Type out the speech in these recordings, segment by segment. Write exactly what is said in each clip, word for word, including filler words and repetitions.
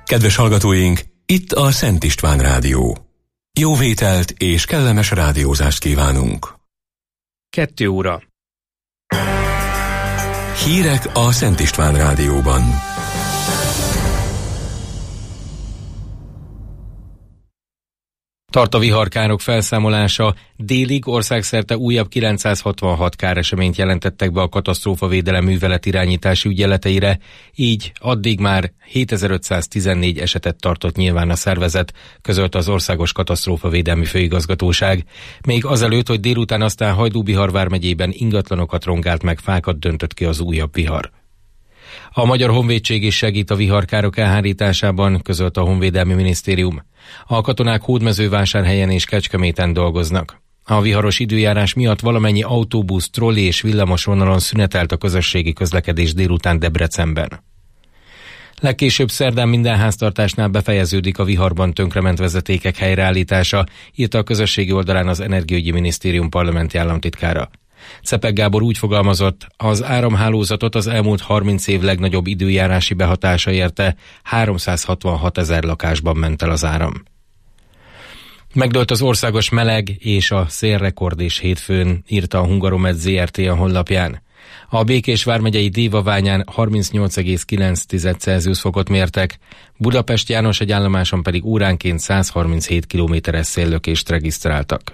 Kedves hallgatóink, itt a Szent István Rádió. Jó vételt és kellemes rádiózást kívánunk. Kettő óra. Hírek a Szent István Rádióban. Tart a viharkárok felszámolása, délig országszerte újabb kilencszázhatvanhat káreseményt jelentettek be a katasztrófavédelem művelet irányítási ügyeleteire, így addig már hétezer-ötszáztizennégy esetet tartott nyilván a szervezet, közölte az Országos Katasztrófavédelmi Főigazgatóság. Még azelőtt, hogy délután aztán Hajdú-Bihar vármegyében ingatlanokat rongált meg, fákat döntött ki az újabb vihar. A Magyar Honvédség is segít a viharkárok elhárításában, közölte a Honvédelmi Minisztérium. A katonák Hódmezővásárhelyen és Kecskeméten dolgoznak. A viharos időjárás miatt valamennyi autóbusz, trolli és villamos vonalon szünetelt a közösségi közlekedés délután Debrecenben. Legkésőbb szerdán minden háztartásnál befejeződik a viharban tönkrement vezetékek helyreállítása, írta a közösségi oldalán az Energiaügyi Minisztérium parlamenti államtitkára. Czepek Gábor úgy fogalmazott, az áramhálózatot az elmúlt harminc év legnagyobb időjárási behatása érte, háromszázhatvanhat ezer lakásban ment el az áram. Megdőlt az országos meleg és a szélrekord is hétfőn, írta a Hungaromet zé er té a honlapján. A Békés vármegyei Dévaványán harmincnyolc egész kilenc Celsius fokot mértek, Budapest János egy állomáson pedig óránként százharminchét kilométeres széllökést regisztráltak.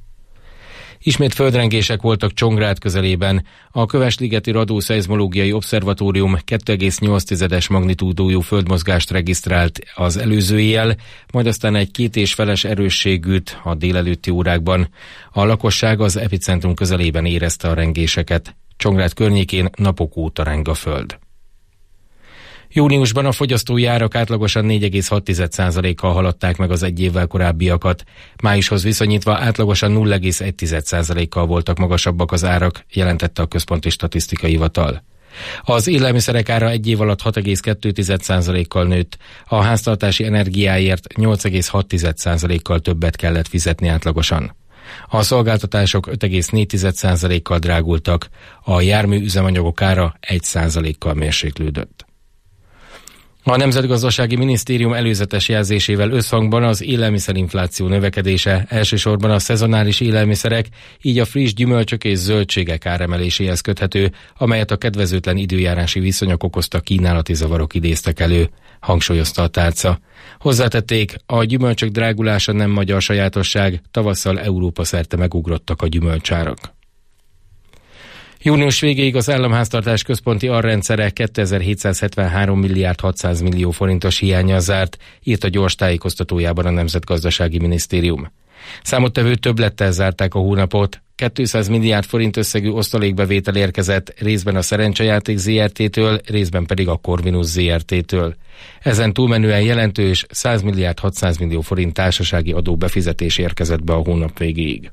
Ismét földrengések voltak Csongrád közelében. A Kövesligeti Radó-szeizmológiai Obszervatórium kettő egész nyolc magnitúdójú földmozgást regisztrált az előző éjjel, majd aztán egy két és feles erősségűt a délelőtti órákban. A lakosság az epicentrum közelében érezte a rengéseket. Csongrád környékén napok óta reng a föld. Júniusban a fogyasztói árak átlagosan négy egész hat százalékkal haladták meg az egy évvel korábbiakat. Májushoz viszonyítva átlagosan nulla egész egy százalékkal voltak magasabbak az árak, jelentette a Központi Statisztikai Hivatal. Az élelmiszerek ára egy év alatt hat egész kettő százalékkal nőtt, a háztartási energiáért nyolc egész hat százalékkal többet kellett fizetni átlagosan. A szolgáltatások öt egész négy százalékkal drágultak, a jármű üzemanyagok ára egy százalékkal mérséklődött. A Nemzetgazdasági Minisztérium előzetes jelzésével összhangban az élelmiszerinfláció növekedése elsősorban a szezonális élelmiszerek, így a friss gyümölcsök és zöldségek áremeléséhez köthető, amelyet a kedvezőtlen időjárási viszonyok okozta kínálati zavarok idéztek elő, hangsúlyozta a tárca. Hozzátették, a gyümölcsök drágulása nem magyar sajátosság, tavasszal Európa szerte megugrottak a gyümölcsárak. Június végéig az államháztartás központi arrendszere kétezer-hétszázhetvenhárom milliárd hatszáz millió forintos hiánnyal zárt, írt a gyors tájékoztatójában a Nemzetgazdasági Minisztérium. Számottevő többlettel zárták a hónapot, kétszáz milliárd forint összegű osztalékbevétel érkezett részben a Szerencsejáték zé er té-től, részben pedig a Corvinus zé er té-től. Ezen túlmenően jelentős száz milliárd hatszáz millió forint társasági adó befizetés érkezett be a hónap végéig.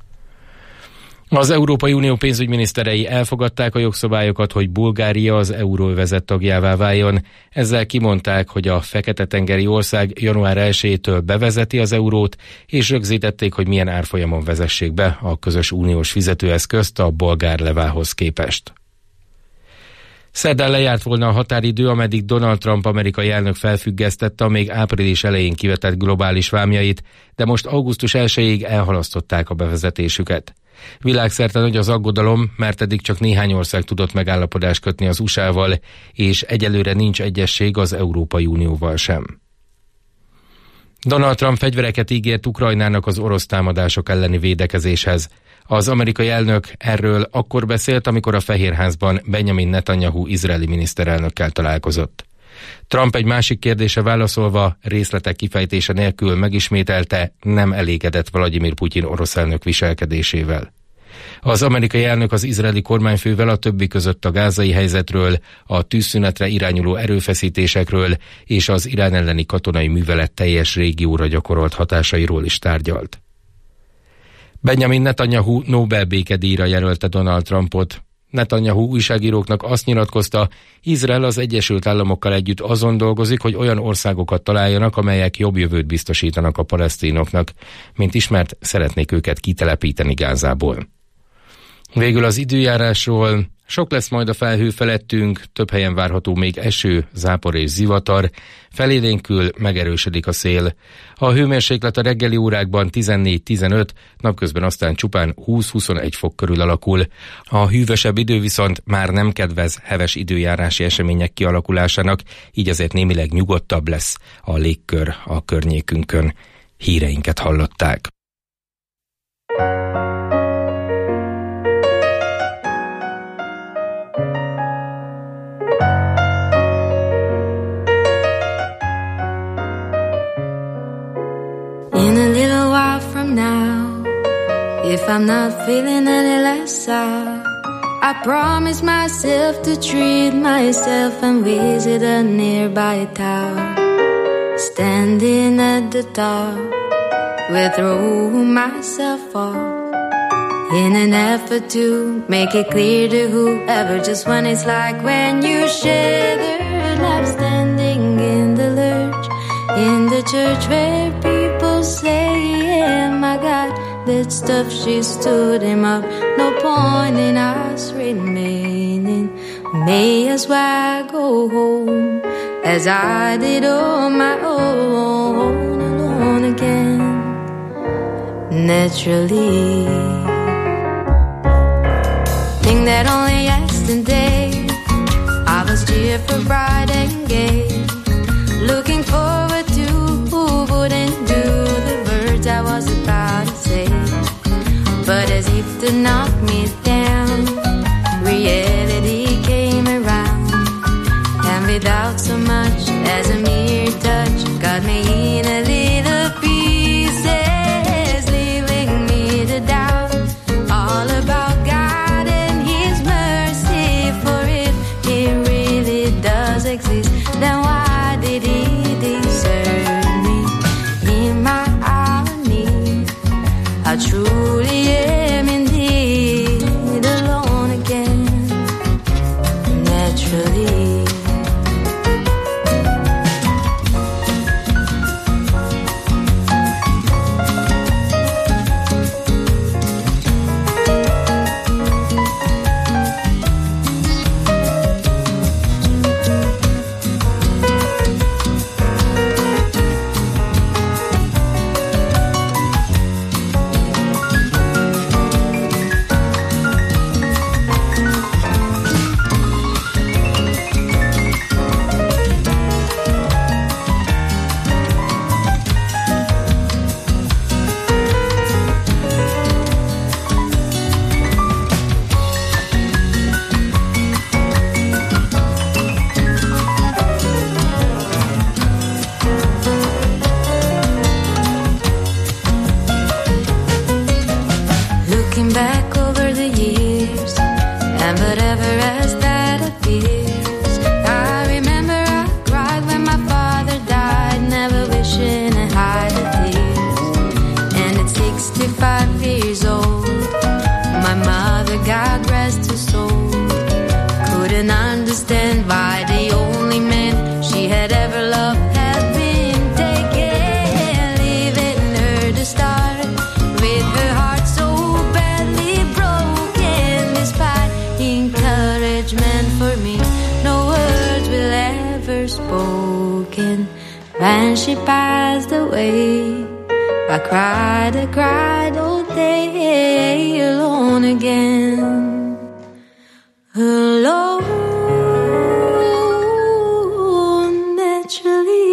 Az Európai Unió pénzügyminiszterei elfogadták a jogszabályokat, hogy Bulgária az euróövezet tagjává váljon. Ezzel kimondták, hogy a Fekete-tengeri ország január elsejétől bevezeti az eurót, és rögzítették, hogy milyen árfolyamon vezessék be a közös uniós fizetőeszközt a bolgár levához képest. Szerdán lejárt volna a határidő, ameddig Donald Trump amerikai elnök felfüggesztette a még április elején kivetett globális vámjait, de most augusztus elsejéig elhalasztották a bevezetésüket. Világszerte nagy az aggodalom, mert eddig csak néhány ország tudott megállapodást kötni az u es á-val, és egyelőre nincs egyesség az Európai Unióval sem. Donald Trump fegyvereket ígért Ukrajnának az orosz támadások elleni védekezéshez. Az amerikai elnök erről akkor beszélt, amikor a Fehérházban Benjamin Netanyahu izraeli miniszterelnökkel találkozott. Trump egy másik kérdése válaszolva, részletek kifejtése nélkül megismételte, nem elégedett Vladimir Putyin orosz elnök viselkedésével. Az amerikai elnök az izraeli kormányfővel a többi között a gázai helyzetről, a tűzszünetre irányuló erőfeszítésekről és az Irán elleni katonai művelet teljes régióra gyakorolt hatásairól is tárgyalt. Benjamin Netanyahu Nobel békedíjra jelölte Donald Trumpot. Netanyahu újságíróknak azt nyilatkozta, Izrael az Egyesült Államokkal együtt azon dolgozik, hogy olyan országokat találjanak, amelyek jobb jövőt biztosítanak a palesztinoknak. Mint ismert, szeretnék őket kitelepíteni Gázából. Végül az időjárásról. Sok lesz majd a felhő felettünk, több helyen várható még eső, zápor és zivatar, felélénkül megerősödik a szél. A hőmérséklet a reggeli órákban tizennégy-tizenöt, napközben aztán csupán húsz-huszonegy fok körül alakul. A hűvösebb idő viszont már nem kedvez heves időjárási események kialakulásának, így azért némileg nyugodtabb lesz a légkör a környékünkön. Híreinket hallották. In a little while from now, if I'm not feeling any less sad, I promise myself to treat myself and visit a nearby tower. Standing at the top, will throw myself off in an effort to make it clear to whoever just what it's like when you shiver. I'm standing in the lurch in the church where people say, yeah, my God, that stuff she stood him up. No point in us remaining. May as well go home as I did on my own, alone again. Naturally, think that only yesterday I was cheer for bright and gay, looking forward to who wouldn't do the words I was about to say. But as if to knock me down, reality came around, and without so much as a mere touch, got me in a little pieces, leaving me to doubt all about God and His mercy. For if He really does exist, then why did He deserve me in my hour of need? I truly am indeed alone again, naturally. When she passed away, I cried, I cried all day, alone again, alone, naturally.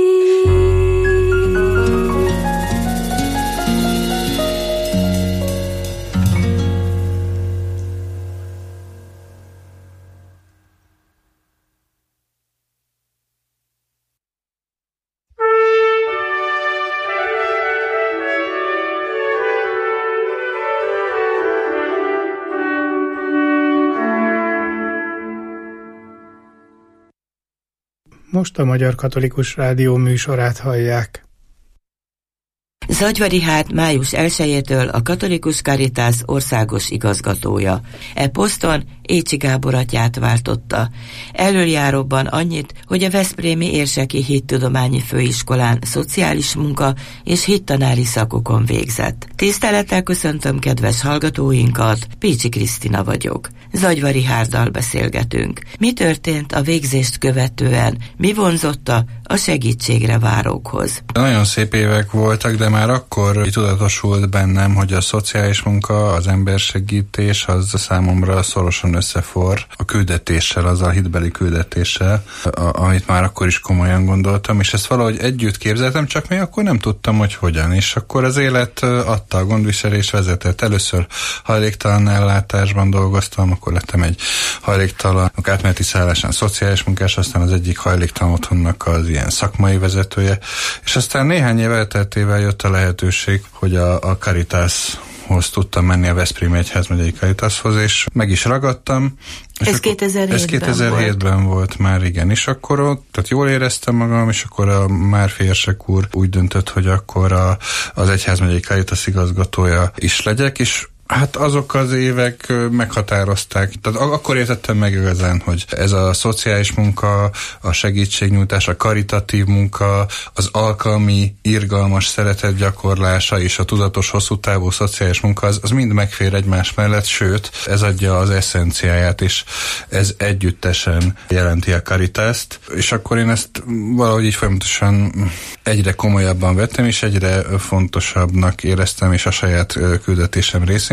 Most a Magyar Katolikus Rádió műsorát hallják. Zagyva Richárd május elsejétől a Katolikus Caritas országos igazgatója. E poszton Écsi Gábor atyát váltotta. Elöljáróban annyit, hogy a veszprémi Érseki Hittudományi Főiskolán szociális munka és hittanári szakokon végzett. Tisztelettel köszöntöm kedves hallgatóinkat, Pécsi Krisztina vagyok. Zagyva Richárddal beszélgetünk. Mi történt a végzést követően? Mi vonzotta a segítségre várókhoz? Nagyon szép évek voltak, de már akkor tudatosult bennem, hogy a szociális munka, az embersegítés az számomra szorosan összeforr a küldetéssel, azzal a hitbeli küldetéssel, a, amit már akkor is komolyan gondoltam, és ezt valahogy együtt képzeltem, csak még akkor nem tudtam, hogy hogyan. És akkor az élet adta a gondviselés vezetett. Először hajléktalan ellátásban dolgoztam, akkor lettem egy hajléktalan átmeneti szállásán szociális munkás, aztán az egyik hajléktalan otthonnak az ilyen szakmai vezetője, és aztán néhány év elteltével jött a lehetőség, hogy a, a Caritashoz tudtam menni, a Veszprémi Egyházmegyei Caritashoz, és meg is ragadtam. Ez kétezer-hétben, ez kétezer-hétben volt. volt már, igen, és akkor ott, tehát jól éreztem magam, és akkor a Márfi érsek úr úgy döntött, hogy akkor a, az Egyházmegyei Caritas igazgatója is legyek, és hát azok az évek meghatározták. Tehát akkor értettem meg igazán, hogy ez a szociális munka, a segítségnyújtás, a karitatív munka, az alkalmi, irgalmas szeretet gyakorlása és a tudatos, hosszú távú szociális munka, az, az mind megfér egymás mellett, sőt, ez adja az eszenciáját, és ez együttesen jelenti a Caritást. És akkor én ezt valahogy így folyamatosan egyre komolyabban vettem, és egyre fontosabbnak éreztem, és a saját küldetésem részén.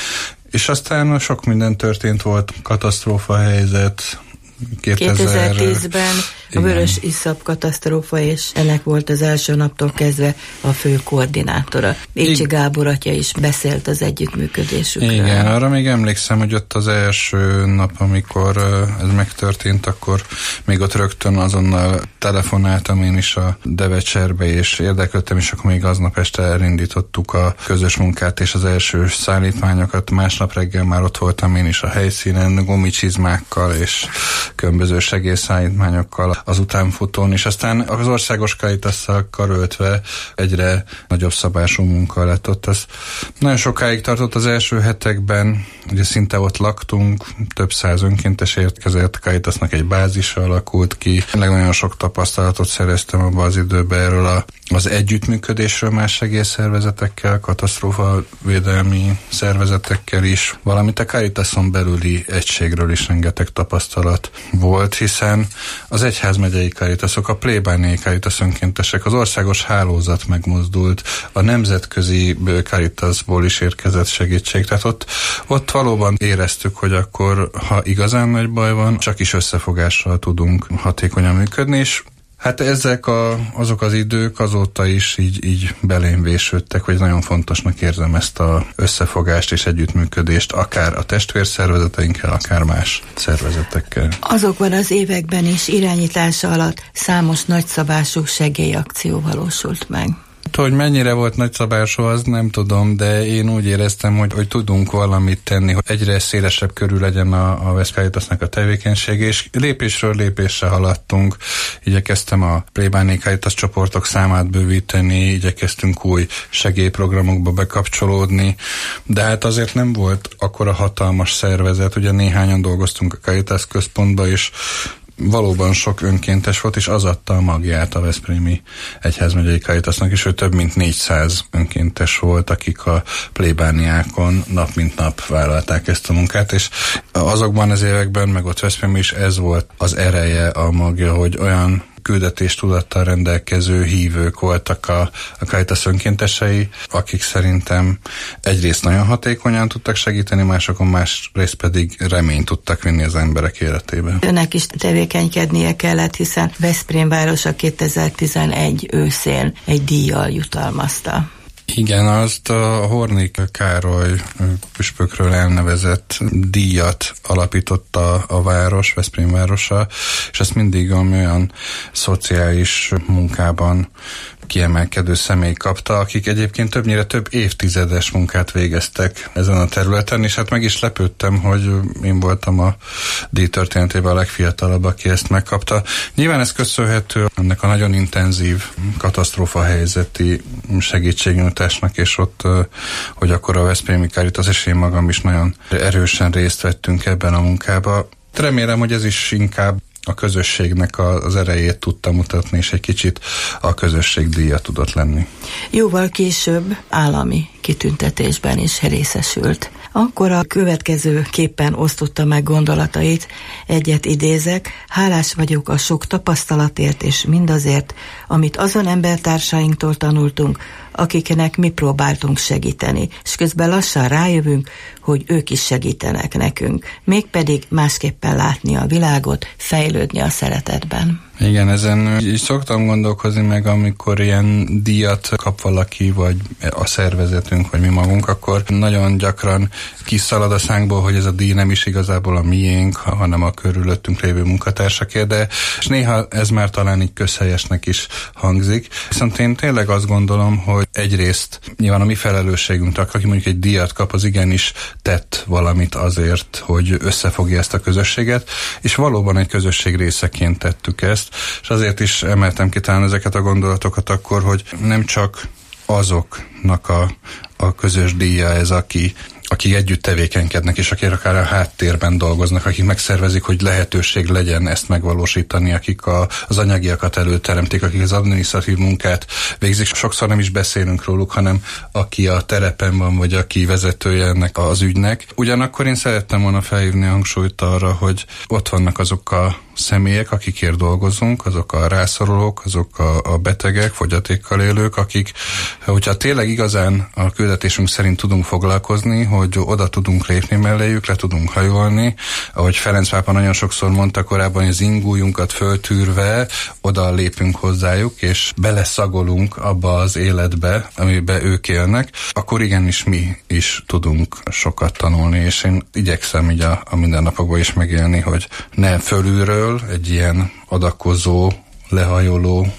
És aztán sok minden történt, volt katasztrófa helyzet, kétezer-tízben a vörös iszap katasztrófa, és ennek volt az első naptól kezdve a fő koordinátora. Écsi Gábor atya is beszélt az együttműködésükről. Igen, arra még emlékszem, hogy ott az első nap, amikor ez megtörtént, akkor még ott rögtön azonnal telefonáltam én is a Devecserbe, és érdeklődtem, és akkor még aznap este elindítottuk a közös munkát és az első szállítmányokat. Másnap reggel már ott voltam én is a helyszínen, gumicsizmákkal és különböző segélyszállítmányokkal az utánfutón, és aztán az országos Caritasszal karöltve egyre nagyobb szabású munka lett ott. Ez nagyon sokáig tartott az első hetekben, ugye szinte ott laktunk, több száz önkéntes érkezett, Caritasnak egy bázisa alakult ki. Nagyon sok tapasztalatot szereztem abban az időben erről a, az együttműködésről más segélyszervezetekkel, katasztrófavédelmi szervezetekkel is, valamint a Caritason belüli egységről is rengeteg tapasztalat volt, hiszen az egyházmegyei Caritasok, a plébániai Caritas önkéntesek, az országos hálózat megmozdult, a nemzetközi Caritasból is érkezett segítség. Tehát ott, ott valóban éreztük, hogy akkor, ha igazán nagy baj van, csak is összefogással tudunk hatékonyan működni, és hát ezek a, azok az idők azóta is így, így belém vésődtek, hogy nagyon fontosnak érzem ezt az összefogást és együttműködést, akár a testvérszervezeteinkkel, akár más szervezetekkel. Azokban az években is irányítása alatt számos nagyszabású segélyakció valósult meg. Hogy mennyire volt nagyszabású, az nem tudom, de én úgy éreztem, hogy, hogy tudunk valamit tenni, hogy egyre szélesebb körül legyen a, a Veszpréminek a tevékenység, és lépésről lépésre haladtunk. Igyekeztem a plébániai Caritas csoportok számát bővíteni, igyekeztünk új segélyprogramokba bekapcsolódni, de hát azért nem volt akkora hatalmas szervezet, ugye néhányan dolgoztunk a Caritas központba, és valóban sok önkéntes volt, és az adta a magját a Veszprémi Egyházmegyei Caritasnak, és ő több mint négyszáz önkéntes volt, akik a plébániákon nap mint nap vállalták ezt a munkát, és azokban az években, meg ott Veszprém is ez volt az ereje, a magja, hogy olyan küldetéstudattal rendelkező hívők voltak a, a Caritas önkéntesei, akik szerintem egyrészt nagyon hatékonyan tudtak segíteni, másokon másrészt pedig reményt tudtak vinni az emberek életébe. Önnek is tevékenykednie kellett, hiszen Veszprém városa kétezer-tizenegy őszén egy díjjal jutalmazta. Igen, azt a Hornik Károly püspökről elnevezett díjat alapította a város, Veszprém városa, és ezt mindig olyan szociális munkában kiemelkedő személy kapta, akik egyébként többnyire több évtizedes munkát végeztek ezen a területen, és hát meg is lepődtem, hogy én voltam a díj történetében a legfiatalabb, aki ezt megkapta. Nyilván ez köszönhető ennek a nagyon intenzív katasztrófa helyzeti segítségnyújtásnak, és ott, hogy akkor a Veszprémi Caritas és én magam is nagyon erősen részt vettünk ebben a munkába. Remélem, hogy ez is inkább a közösségnek az erejét tudta mutatni, és egy kicsit a közösség díja tudott lenni. Jóval később állami kitüntetésben is részesült. Akkor a következő képpen osztotta meg gondolatait, egyet idézek: hálás vagyok a sok tapasztalatért és mindazért, amit azon embertársainktól tanultunk, akiknek mi próbáltunk segíteni, és közben lassan rájövünk, hogy ők is segítenek nekünk, mégpedig másképpen látni a világot, fejlődni a szeretetben. Igen, ezen így szoktam gondolkozni meg, amikor ilyen díjat kap valaki, vagy a szervezetünk, vagy mi magunk, akkor nagyon gyakran kiszalad a szánkból, hogy ez a díj nem is igazából a miénk, hanem a körülöttünk lévő munkatársakért, de és néha ez már talán így közhelyesnek is hangzik. Viszont én tényleg azt gondolom, hogy egyrészt nyilván a mi felelősségünk, aki mondjuk egy díjat kap, az igenis tett valamit azért, hogy összefogja ezt a közösséget, és valóban egy közösség részeként tettük ezt, és azért is emeltem ki talán ezeket a gondolatokat akkor, hogy nem csak azoknak a, a közös díja ez, aki akik együtt tevékenykednek, és akik akár a háttérben dolgoznak, akik megszervezik, hogy lehetőség legyen ezt megvalósítani, akik a, az anyagiakat előteremtik, akik az adminisztratív munkát végzik. Sokszor nem is beszélünk róluk, hanem aki a terepen van, vagy aki vezetője ennek az ügynek. Ugyanakkor én szerettem volna felhívni a hangsúlyt arra, hogy ott vannak azok a személyek, akikért dolgozunk, azok a rászorulók, azok a, a betegek, fogyatékkal élők, akik, hogyha tényleg igazán a küldetésünk szerint tudunk foglalkozni, hogy oda tudunk lépni melléjük, le tudunk hajolni, ahogy Ferenc pápa nagyon sokszor mondta korábban, hogy az ingújunkat föltűrve oda lépünk hozzájuk, és beleszagolunk abba az életbe, amiben ők élnek, akkor igenis mi is tudunk sokat tanulni, és én igyekszem így a, a mindennapokban is megélni, hogy ne fölülről egy ilyen adakozó, lehajoló,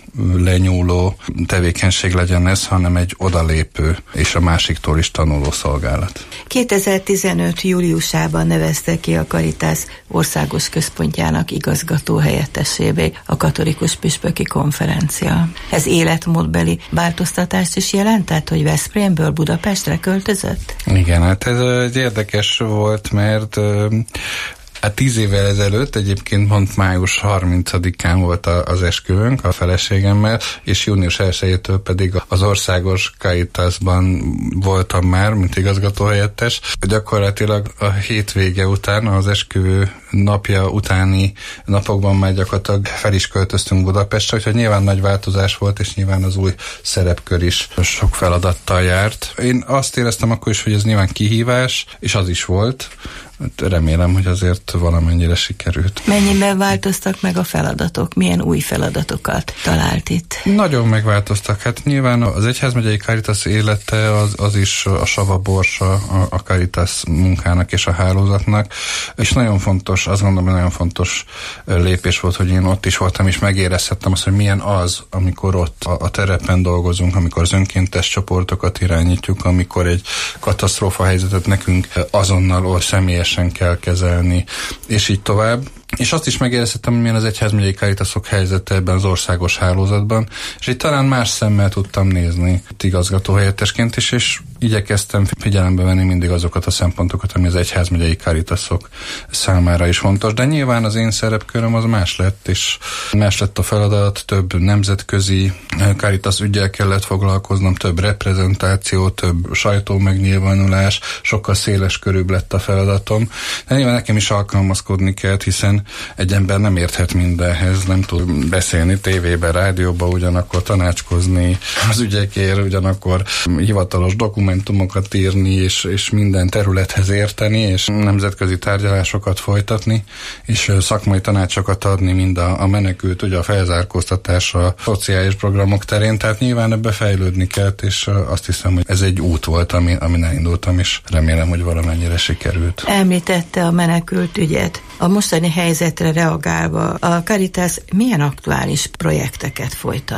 lenyúló tevékenység legyen ez, hanem egy odalépő és a másiktól is tanuló szolgálat. kétezer-tizenöt júliusában nevezte ki a Caritas országos központjának igazgató helyettesévé a Katolikus Püspöki Konferencia. Ez életmódbeli változtatást is jelentett, hogy Veszprémből Budapestre költözött? Igen, hát ez érdekes volt, mert hát tíz évvel ezelőtt, egyébként pont május harmincadikán volt az esküvőnk a feleségemmel, és június elsejétől pedig az országos Caritasban voltam már, mint igazgatóhelyettes. Gyakorlatilag a hétvége után, az esküvő napja utáni napokban már gyakorlatilag fel is költöztünk Budapestre, úgyhogy nyilván nagy változás volt, és nyilván az új szerepkör is sok feladattal járt. Én azt éreztem akkor is, hogy ez nyilván kihívás, és az is volt. Remélem, hogy azért valamennyire sikerült. Mennyiben változtak meg a feladatok? Milyen új feladatokat talált itt? Nagyon megváltoztak. Hát nyilván az Egyházmegyei Caritas élete az, az is a savaborsa a, a Caritas munkának és a hálózatnak, és nagyon fontos, azt gondolom, hogy nagyon fontos lépés volt, hogy én ott is voltam, és megérezhettem azt, hogy milyen az, amikor ott a, a terepen dolgozunk, amikor az önkéntes csoportokat irányítjuk, amikor egy katasztrófa helyzetet nekünk azonnal or személyesen kell kezelni, és így tovább. És azt is megéreztem, hogy milyen az Egyházmegyei Caritasok helyzete ebben az országos hálózatban, és itt talán más szemmel tudtam nézni igazgatóhelyettesként is, és igyekeztem figyelembe venni mindig azokat a szempontokat, ami az Egyházmegyei Caritasok számára is fontos, de nyilván az én szerepköröm az más lett, és más lett a feladat, több nemzetközi Caritas üggyel kellett foglalkoznom, több reprezentáció, több sajtómegnyilvánulás, sokkal széles körűbb lett a feladatom, de nyilván nekem is alkalmazkodni kell, hiszen egy ember nem érthet mindenhez, nem tud beszélni tévében, rádióban, ugyanakkor tanácskozni az ügyekért, ugyanakkor hivatalos dokumentumokat írni, és, és minden területhez érteni, és nemzetközi tárgyalásokat folytatni, és szakmai tanácsokat adni mind a, a menekült, ugye a felzárkóztatás, a szociális programok terén, tehát nyilván ebbe fejlődni kell, és azt hiszem, hogy ez egy út volt, ami, amin elindultam, és remélem, hogy valamennyire sikerült. Említette a menekült ügyet. A mostani helyzetre reagálva a Caritas milyen aktuális projekteket folytat?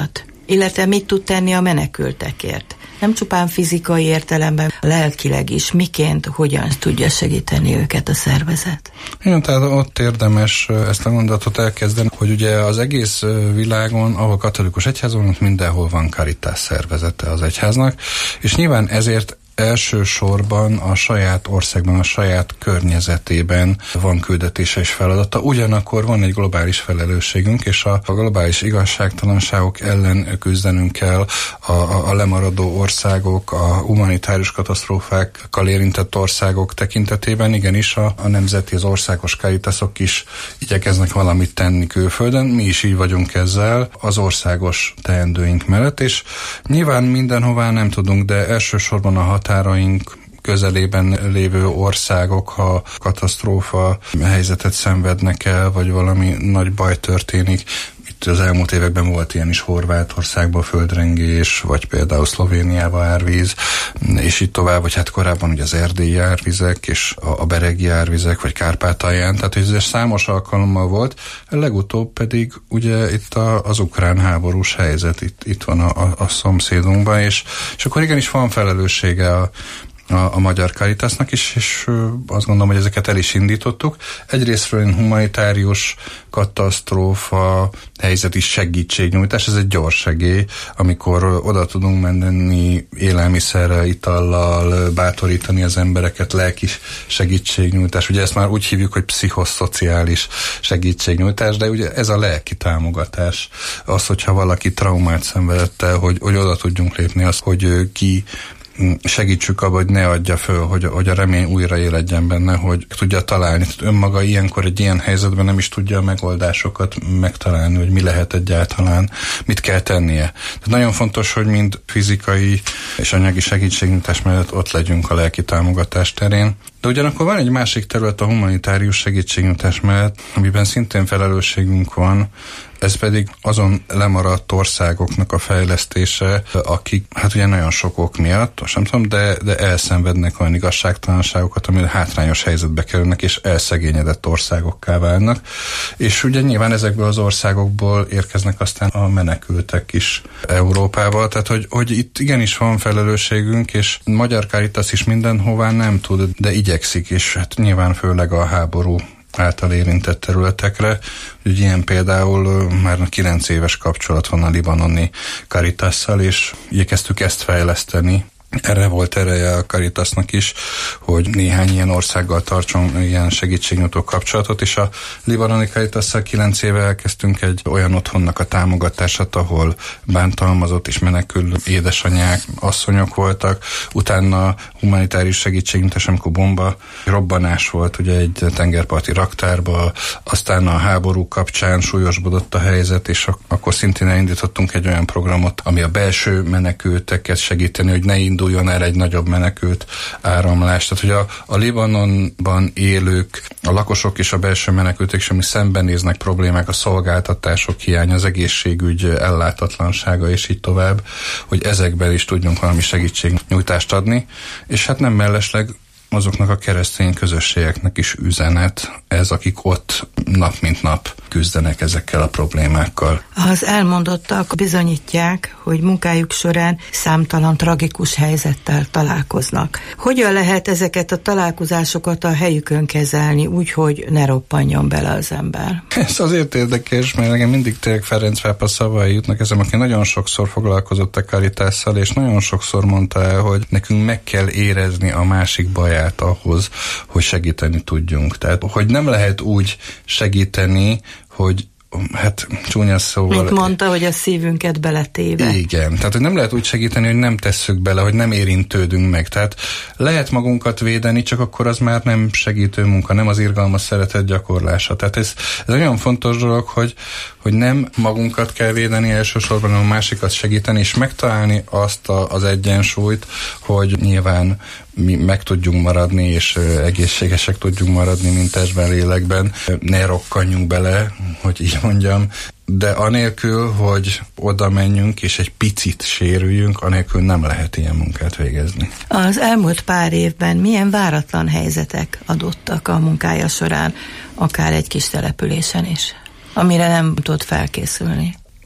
Illetve mit tud tenni a menekültekért? Nem csupán fizikai értelemben, lelkileg is. Miként, hogyan tudja segíteni őket a szervezet? Igen, tehát ott érdemes ezt a mondatot elkezdeni, hogy ugye az egész világon, ahol katolikus egyház van, mindenhol van Caritas szervezete az egyháznak, és nyilván ezért elsősorban a saját országban, a saját környezetében van küldetése és feladata. Ugyanakkor van egy globális felelősségünk, és a, a globális igazságtalanságok ellen küzdenünk kell, a, a, a lemaradó országok, a humanitárius katasztrófákkal érintett országok tekintetében. Igenis, a, a nemzeti, az országos Caritasok is igyekeznek valamit tenni külföldön. Mi is így vagyunk ezzel az országos teendőink mellett, és nyilván mindenhová nem tudunk, de elsősorban a határaink közelében lévő országok, ha katasztrófa helyzetet szenvednek el, vagy valami nagy baj történik. Itt az elmúlt években volt ilyen is Horvátországban földrengés, vagy például Szlovéniában árvíz, és itt tovább, vagy hát korábban ugye az erdélyi árvizek, és a, a beregi árvizek, vagy Kárpátalján, tehát ez számos alkalommal volt. Legutóbb pedig ugye itt a, az ukrán háborús helyzet, itt, itt van a, a, a szomszédunkban, és, és akkor igenis van felelőssége a A, a Magyar Caritasnak is, és azt gondolom, hogy ezeket el is indítottuk. Egyrésztről humanitárius katasztrófa, helyzeti segítségnyújtás, ez egy gyors segély, amikor oda tudunk menni élelmiszerrel, itallal, bátorítani az embereket, lelki segítségnyújtás. Ugye ezt már úgy hívjuk, hogy pszichoszociális segítségnyújtás, de ugye ez a lelki támogatás. Az, hogyha valaki traumát szenvedett el, hogy, hogy oda tudjunk lépni, az, hogy ki segítsük abba, hogy ne adja föl, hogy, hogy a remény újra éledjen benne, hogy tudja találni. Tehát önmaga ilyenkor egy ilyen helyzetben nem is tudja a megoldásokat megtalálni, hogy mi lehet egyáltalán, mit kell tennie. Tehát nagyon fontos, hogy mind fizikai és anyagi segítségnyújtás mellett ott legyünk a lelki támogatás terén. De ugyanakkor van egy másik terület a humanitárius segítségnyújtás mellett, amiben szintén felelősségünk van, ez pedig azon lemaradt országoknak a fejlesztése, akik hát ugye nagyon sok ok miatt, most nem tudom, de, de elszenvednek olyan igazságtalanságokat, amire hátrányos helyzetbe kerülnek, és elszegényedett országokká válnak. És ugye nyilván ezekből az országokból érkeznek aztán a menekültek is Európába, tehát hogy, hogy itt igenis van felelősségünk, és Magyar Caritas is mindenhová nem tud, de igyekszik, és hát nyilván főleg a háború által érintett területekre. Úgy ilyen például már kilenc éves kapcsolat van a libanoni Caritasszal, és igyekeztük ezt fejleszteni. Erre volt ereje a Caritasnak is, hogy néhány ilyen országgal tartson ilyen segítségnyújtó kapcsolatot, és a libanoni Caritasszal kilenc éve elkezdtünk egy olyan otthonnak a támogatását, ahol bántalmazott és menekülő édesanyák, asszonyok voltak, utána humanitárius segítségnyújtás, amikor bomba robbanás volt ugye egy tengerparti raktárba, aztán a háború kapcsán súlyosbodott a helyzet, és akkor szintén elindítottunk egy olyan programot, ami a belső menekülteket segíteni, hogy ne induljon el egy nagyobb menekült áramlás. Tehát, hogy a, a Libanonban élők, a lakosok és a belső menekültek is, ami szembenéznek problémák, a szolgáltatások hiánya, az egészségügy ellátatlansága, és így tovább, hogy ezekben is tudjunk valami segítségnyújtást adni, és hát nem mellesleg azoknak a keresztény közösségeknek is üzenet ez, akik ott nap mint nap küzdenek ezekkel a problémákkal. Az elmondottak bizonyítják, hogy munkájuk során számtalan tragikus helyzettel találkoznak. Hogyan lehet ezeket a találkozásokat a helyükön kezelni, úgy, hogy ne roppanjon bele az ember? Ez azért érdekes, mert nekem mindig tényleg Ferenc pápa szavai jutnak ezem, aki nagyon sokszor foglalkozott a Caritásszal, és nagyon sokszor mondta el, hogy nekünk meg kell érezni a másik baját ahhoz, hogy segíteni tudjunk. Tehát, hogy nem lehet úgy segíteni, hogy hát csúnya szóval... Mint mondta, hogy a szívünket beletéve. Igen, tehát hogy nem lehet úgy segíteni, hogy nem tesszük bele, hogy nem érintődünk meg. Tehát lehet magunkat védeni, csak akkor az már nem segítő munka, nem az irgalmas szeretet gyakorlása. Tehát ez, ez olyan fontos dolog, hogy, hogy nem magunkat kell védeni elsősorban, hanem a másikat segíteni, és megtalálni azt a, az egyensúlyt, hogy nyilván mi meg tudjunk maradni, és egészségesek tudjunk maradni, mint testben, lélekben. Ne rokkanjunk bele, hogy így mondjam, de anélkül, hogy oda menjünk, és egy picit sérüljünk, anélkül nem lehet ilyen munkát végezni. Az elmúlt pár évben milyen váratlan helyzetek adottak a munkája során, akár egy kis településen is, amire nem tudott felkészülni? Azt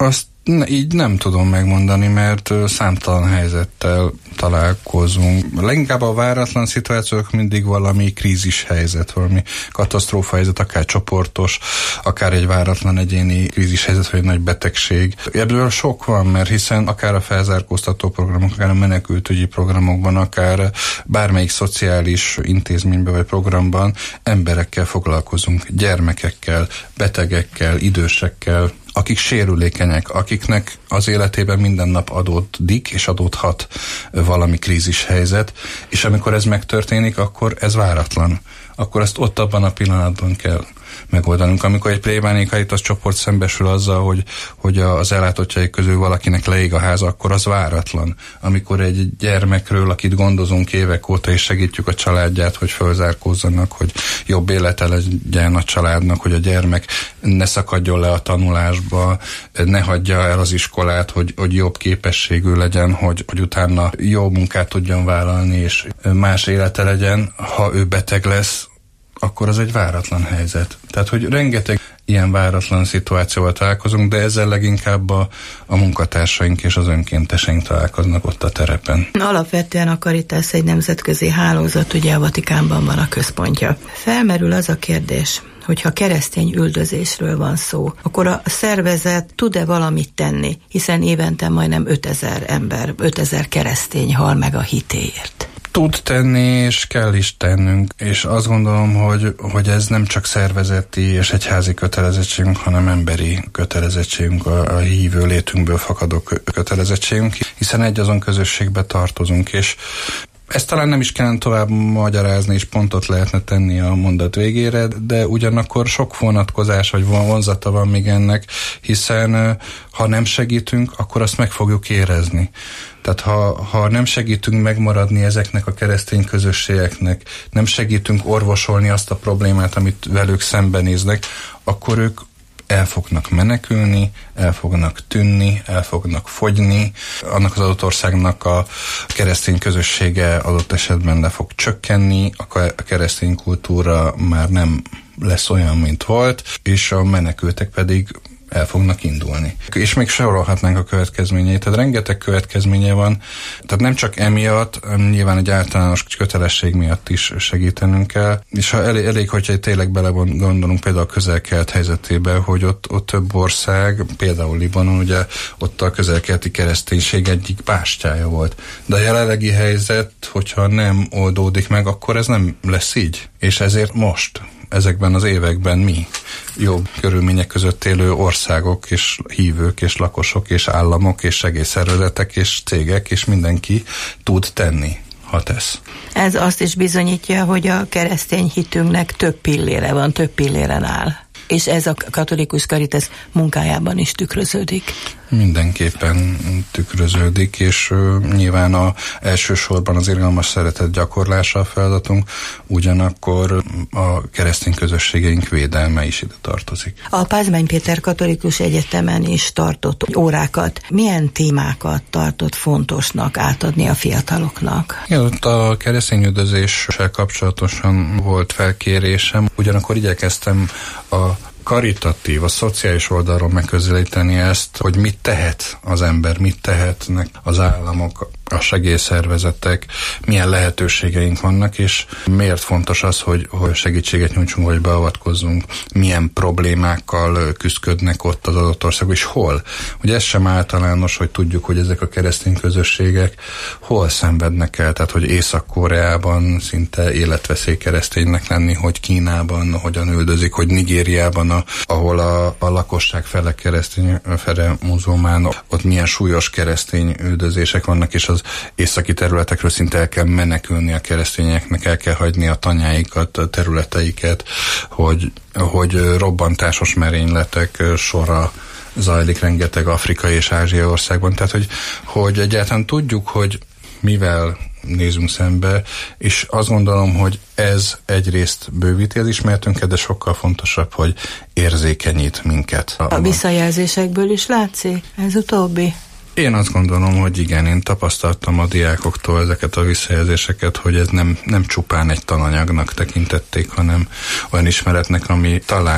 Ne, így nem tudom megmondani, mert számtalan helyzettel találkozunk. Leginkább a váratlan szituációk mindig valami krízis helyzet, valami katasztrófa helyzet, akár csoportos, akár egy váratlan egyéni krízis helyzet, vagy egy nagy betegség. Ebből sok van, mert hiszen akár a felzárkóztató programok, akár a menekültügyi programokban, akár bármelyik szociális intézményben vagy programban emberekkel foglalkozunk, gyermekekkel, betegekkel, idősekkel, akik sérülékenyek, akiknek az életében minden nap adódik és adódhat valami krízis helyzet, és amikor ez megtörténik, akkor ez váratlan. Akkor ezt ott abban a pillanatban kell megoldanunk. Amikor egy plébánikai-az csoport szembesül azzal, hogy, hogy az ellátottjaik közül valakinek leég a háza, akkor az váratlan. Amikor egy gyermekről, akit gondozunk évek óta, és segítjük a családját, hogy fölzárkózzanak, hogy jobb élete legyen a családnak, hogy a gyermek ne szakadjon le a tanulásba, ne hagyja el az iskolát, hogy, hogy jobb képességű legyen, hogy, hogy utána jó munkát tudjon vállalni, és más élete legyen. Ha ő beteg lesz, akkor az egy váratlan helyzet. Tehát, hogy rengeteg ilyen váratlan szituációval találkozunk, de ezzel leginkább a, a munkatársaink és az önkénteseink találkoznak ott a terepen. Alapvetően a Caritas egy nemzetközi hálózat, ugye a Vatikánban van a központja. Felmerül az a kérdés, hogyha keresztény üldözésről van szó, akkor a szervezet tud-e valamit tenni, hiszen évente majdnem ötezer ember, ötezer keresztény hal meg a hitéért. Tud tenni, és kell is tennünk, és azt gondolom, hogy, hogy ez nem csak szervezeti és egyházi kötelezettségünk, hanem emberi kötelezettségünk, a, a hívő létünkből fakadó kötelezettségünk, hiszen egy azon közösségbe tartozunk, és ezt talán nem is kellene tovább magyarázni, és pontot lehetne tenni a mondat végére, de ugyanakkor sok vonatkozás vagy vonzata van még ennek, hiszen ha nem segítünk, akkor azt meg fogjuk érezni. Tehát ha, ha nem segítünk megmaradni ezeknek a keresztény közösségeknek, nem segítünk orvosolni azt a problémát, amit velük szembenéznek, akkor ők el fognak menekülni, el fognak tűnni, el fognak fogyni, annak az adott országnak a keresztény közössége adott esetben le fog csökkenni, a keresztény kultúra már nem lesz olyan, mint volt, és a menekültek pedig el fognak indulni. És még sorolhatnánk a következményeit, tehát rengeteg következménye van, tehát nem csak emiatt, nyilván egy általános kötelesség miatt is segítenünk kell, és ha elég, elég hogyha tényleg bele gondolunk például a közel-kelet helyzetébe, hogy ott, ott több ország, például Libanon, ugye ott a közel-keleti kereszténység egyik bástyája volt. De a jelenlegi helyzet, hogyha nem oldódik meg, akkor ez nem lesz így. És ezért most, ezekben az években mi jobb körülmények között élő országok és hívők és lakosok és államok és segélyszervezetek és cégek és mindenki tud tenni, ha tesz. Ez azt is bizonyítja, hogy a keresztény hitünknek több pillére van, több pilléren áll. És ez a Katolikus Caritas munkájában is tükröződik. Mindenképpen tükröződik, és uh, nyilván a, elsősorban az irgalmas szeretet gyakorlása a feladatunk, ugyanakkor a keresztény közösségeink védelme is ide tartozik. A Pázmány Péter Katolikus Egyetemen is tartott órákat. Milyen témákat tartott fontosnak átadni a fiataloknak? Ja, ott a keresztényüldözéssel kapcsolatosan volt felkérésem, ugyanakkor igyekeztem a karitatív, a szociális oldalról megközelíteni ezt, hogy mit tehet az ember, mit tehetnek az államok, a segélyszervezetek, milyen lehetőségeink vannak, és miért fontos az, hogy, hogy segítséget nyújtsunk, vagy beavatkozzunk, milyen problémákkal küzdködnek ott az adott országok, és hol. Ugye ez sem általános, hogy tudjuk, hogy ezek a keresztény közösségek hol szenvednek el, tehát hogy Észak-Koreában szinte életveszély kereszténynek lenni, hogy Kínában hogyan üldözik, hogy Nigériában, a, ahol a, a lakosság fele keresztény, fele muzulmán, ott milyen súlyos keresztény üldözések vannak, és az északi területekről szinte el kell menekülni a keresztényeknek, el kell hagyni a tanyáikat, a területeiket, hogy, hogy robbantásos merényletek sora zajlik rengeteg afrikai és ázsiai országban. Tehát, hogy, hogy egyáltalán tudjuk, hogy mivel nézünk szembe, és azt gondolom, hogy ez egyrészt bővíti az ismeretünket, de sokkal fontosabb, hogy érzékenyít minket. A visszajelzésekből is látszik ez utóbbi? Én azt gondolom, hogy igen, én tapasztaltam a diákoktól ezeket a visszajelzéseket, hogy ez nem, nem csupán egy tananyagnak tekintették, hanem olyan ismeretnek, ami talán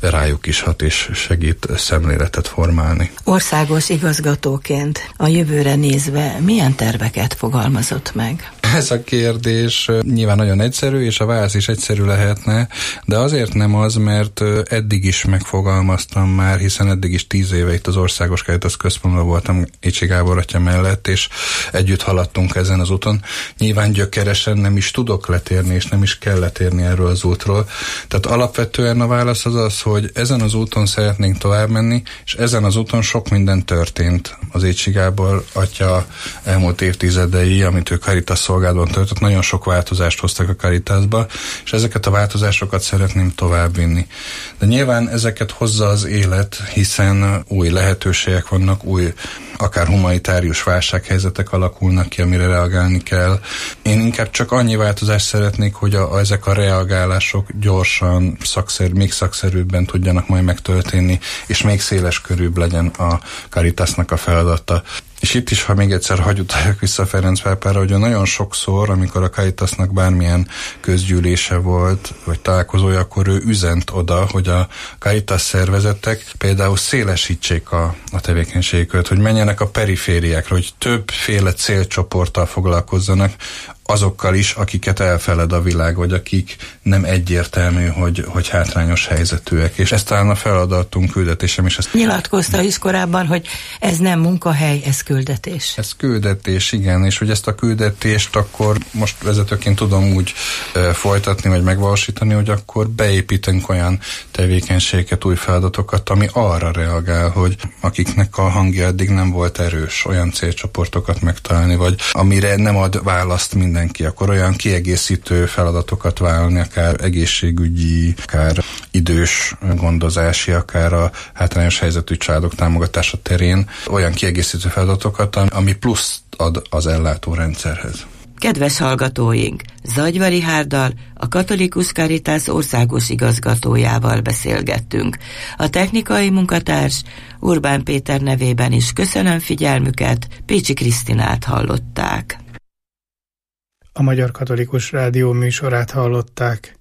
rájuk is hat és segít szemléletet formálni. Országos igazgatóként a jövőre nézve milyen terveket fogalmazott meg? Ez a kérdés nyilván nagyon egyszerű, és a válasz is egyszerű lehetne, de azért nem az, mert eddig is megfogalmaztam már, hiszen eddig is tíz éve itt az Országos Caritas Központban voltam Écsi Gábor atya mellett, és együtt haladtunk ezen az úton. Nyilván gyökeresen nem is tudok letérni, és nem is kell letérni erről az útról. Tehát alapvetően a válasz az az, hogy ezen az úton szeretnénk tovább menni, és ezen az úton sok minden történt. Az Écsi Gábor atya elmúlt évtizedei, amit ő Caritas szolgálatban töltött, nagyon sok változást hoztak a Caritasba, és ezeket a változásokat szeretném továbbvinni. De nyilván ezeket hozza az élet, hiszen új lehetőségek vannak, új akár humanitárius válsághelyzetek alakulnak ki, amire reagálni kell. Én inkább csak annyi változást szeretnék, hogy a, a, ezek a reagálások gyorsan, szakszer, még szakszerűbben tudjanak majd megtörténni, és még széles körűbb legyen a Caritasnak a feladata. És itt is, ha még egyszer hagy utaljak vissza Ferenc pápára, hogy nagyon sokszor, amikor a Caritasnak bármilyen közgyűlése volt, vagy találkozója, akkor ő üzent oda, hogy a Caritas szervezetek például szélesítsék a, a tevékenységüket, hogy menjenek a perifériákra, hogy többféle célcsoporttal foglalkozzanak, azokkal is, akiket elfeled a világ, vagy akik nem egyértelmű, hogy, hogy hátrányos helyzetűek. És ez talán a feladatunk, küldetésem is. Ezt nyilatkozta is korábban, hogy ez nem munkahely, ez küldetés. Ez küldetés, igen, és hogy ezt a küldetést akkor most vezetőként tudom úgy e, folytatni, vagy megvalósítani, hogy akkor beépítünk olyan tevékenységeket, új feladatokat, ami arra reagál, hogy akiknek a hangja eddig nem volt erős, olyan célcsoportokat megtalálni, vagy amire nem ad választ mind mindenki, akkor olyan kiegészítő feladatokat vállalni, akár egészségügyi, akár idős gondozási, akár a hátrányos helyzetű családok támogatása terén, olyan kiegészítő feladatokat, ami pluszt ad az ellátórendszerhez. Kedves hallgatóink, Zagyva Richárddal, a Katolikus Caritas országos igazgatójával beszélgettünk. A technikai munkatárs Urbán Péter nevében is köszönöm figyelmüket, Pécsi Krisztinát hallották. A Magyar Katolikus Rádió műsorát hallották.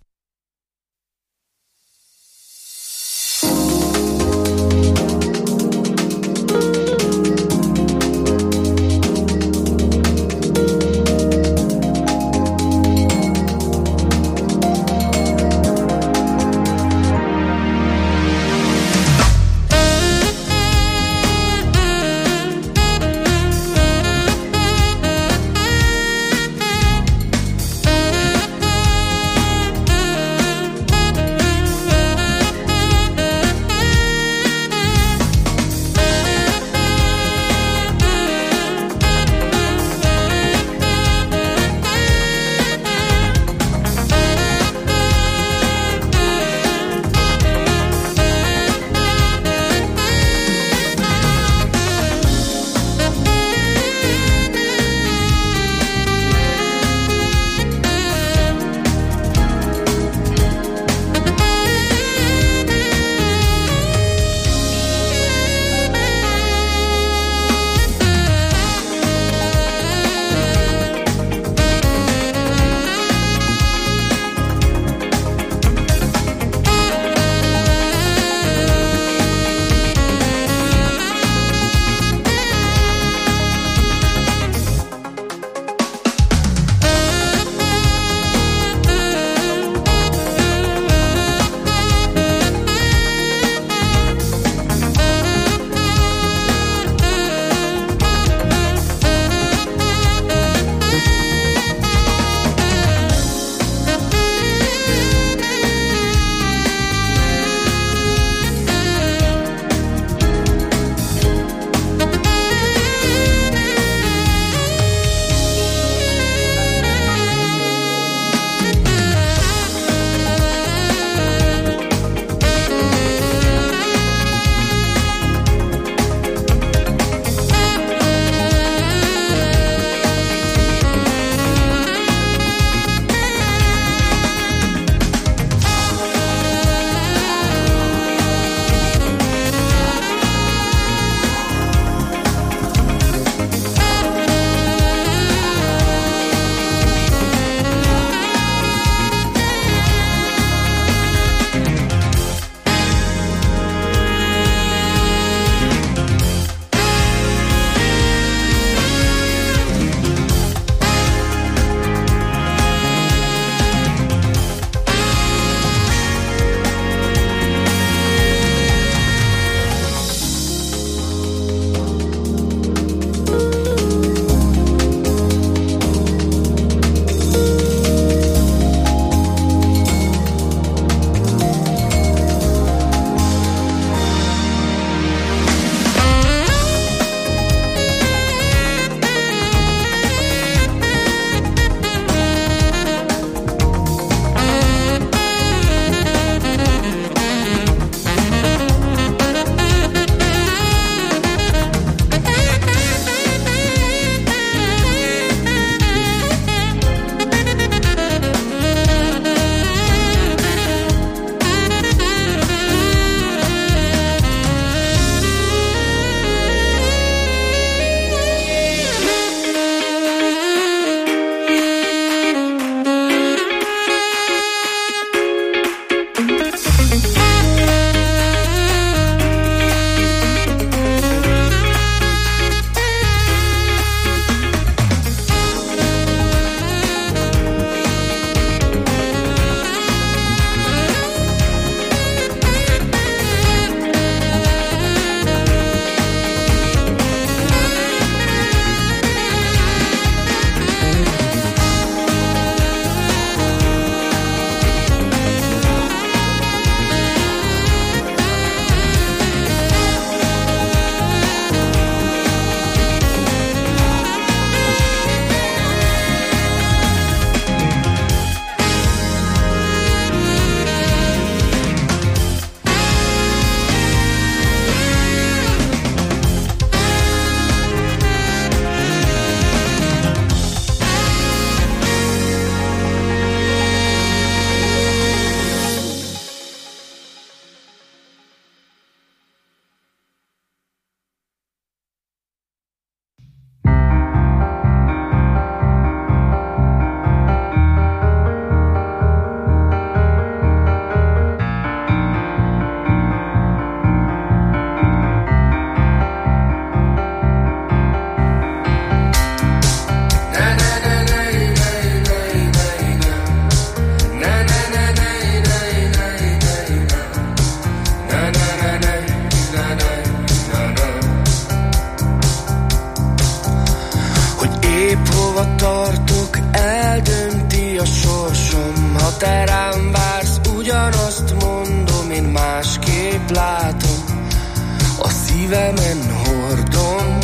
te rám vársz, ugyanazt mondom, én másképp látom, a szívemen hordom.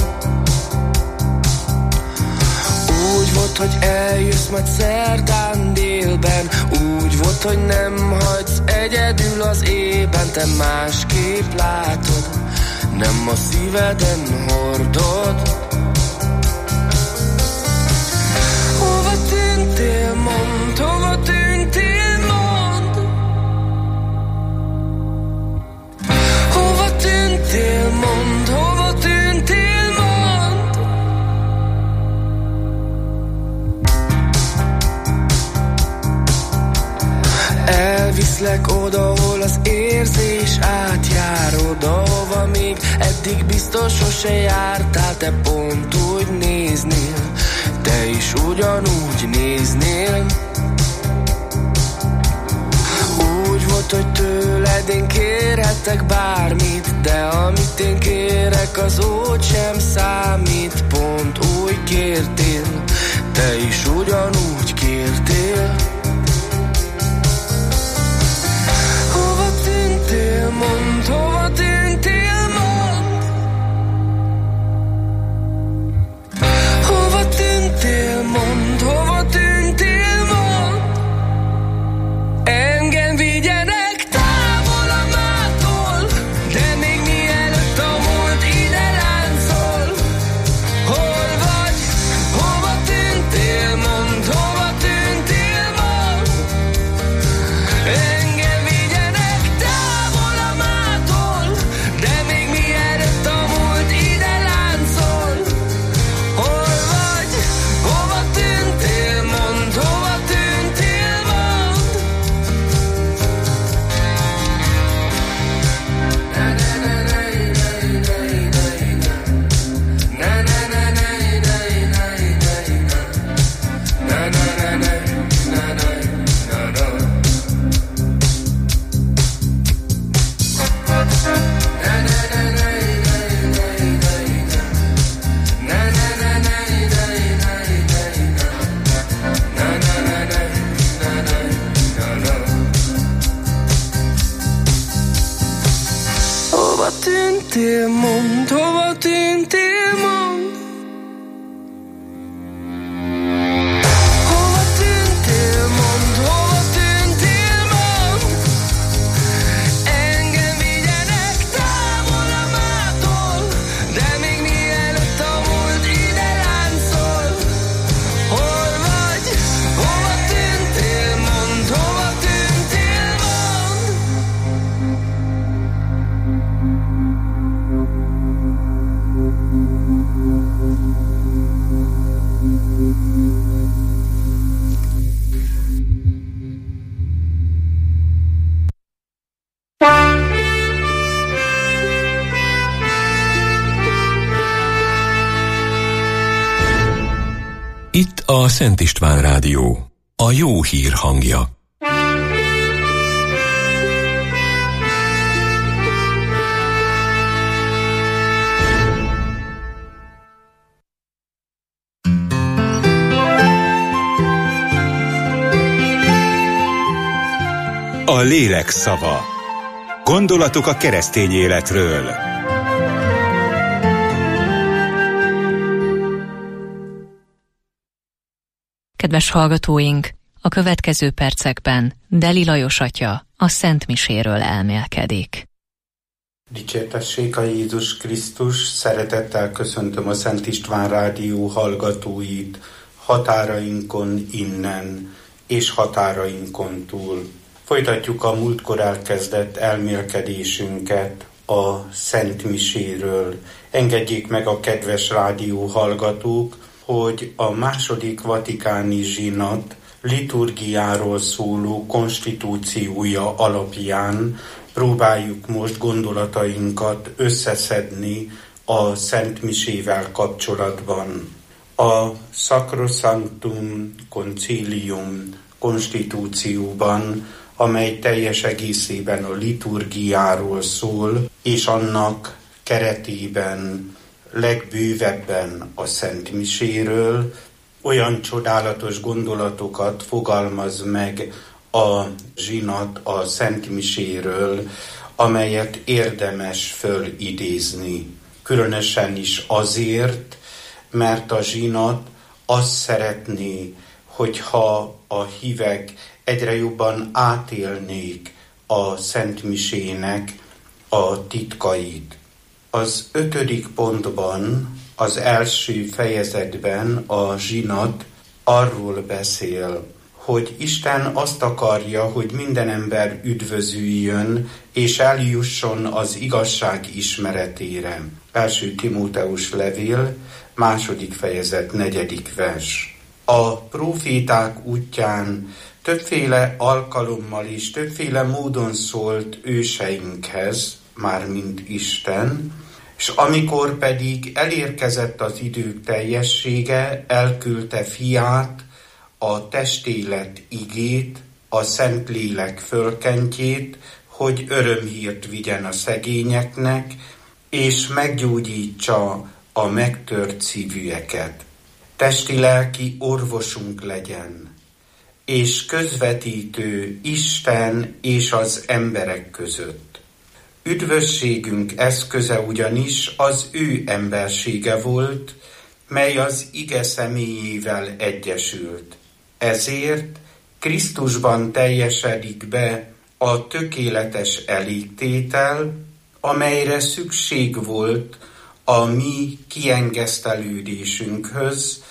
Úgy volt, hogy eljössz majd szerdán délben, úgy volt, hogy nem hagysz egyedül az ében, te másképp látod, nem a szíveden hordod. Hova tűntél, mondd, hova tűntél, mondd. Hova tűntél, mondd, hova tűntél, mondd. Elviszlek oda, hol az érzés átjárod, ahova még eddig biztos sose jártál, te pont úgy néznél, te is ugyanúgy néznél. Úgy volt, hogy tőled én kérhetek bármit, de amit én kérek, az úgy sem számít. Pont úgy kértél, te is ugyanúgy kértél. Hova tűntél, mondd, hova tűntél, mondd. Hova tűntél, mondd, hova tűntél, mondd. Engem vigyenek távol a mától, de még mielőtt a múlt ide láncol. Hol vagy, hova tűntél, mondd, hova tűntél, mondd. Engem vigyenek távol a mától, de még mielőtt a múlt ide láncol. Hol vagy, hova tűntél, mondd, hova tűntél, mondd. Hova tűntél, mondd, hova tűntél, mondd. Hova tűntél, mondd, hova tűntél, mondd. Engem vigyenek távol a mától, de még mielőtt a múlt ide láncol. Hol vagy, hova tűntél, mondd, hova tűntél, mondd. Itt a Szent István Rádió, a jó hír hangja. A lélek szava. Gondolatok a keresztény életről. Kedves hallgatóink, a következő percekben Deli Lajos atya a Szent Miséről elmélkedik. Dicsértessék a Jézus Krisztus, szeretettel köszöntöm a Szent István Rádió hallgatóit határainkon innen és határainkon túl. Folytatjuk a múltkor elkezdett elmélkedésünket a Szent Miséről. Engedjék meg a kedves rádió hallgatók, hogy a második vatikáni zsinat liturgiáról szóló konstitúciója alapján próbáljuk most gondolatainkat összeszedni a Szent Misével kapcsolatban. A Sacrosanctum Concilium konstitúcióban, amely teljes egészében a liturgiáról szól, és annak keretében legbővebben a Szent Miséről, olyan csodálatos gondolatokat fogalmaz meg a zsinat a Szent Miséről, amelyet érdemes fölidézni. Különösen is azért, mert a zsinat azt szeretné, hogyha a hívek egyre jobban átélnék a Szent Misének a titkait. Az ötödik pontban, az első fejezetben a zsinat arról beszél, hogy Isten azt akarja, hogy minden ember üdvözüljön, és eljusson az igazság ismeretére. Első Timóteus levél, második fejezet, negyedik vers. A próféták útján többféle alkalommal és többféle módon szólt őseinkhez, mármint Isten, és amikor pedig elérkezett az idők teljessége, elküldte fiát, a testélet igét, a Szentlélek fölkentjét, hogy örömhírt vigyen a szegényeknek, és meggyógyítsa a megtört szívűeket. Testi-lelki orvosunk legyen, és közvetítő Isten és az emberek között. Üdvösségünk eszköze ugyanis az ő embersége volt, mely az ige személyével egyesült. Ezért Krisztusban teljesedik be a tökéletes elégtétel, amelyre szükség volt a mi kiengesztelődésünkhöz,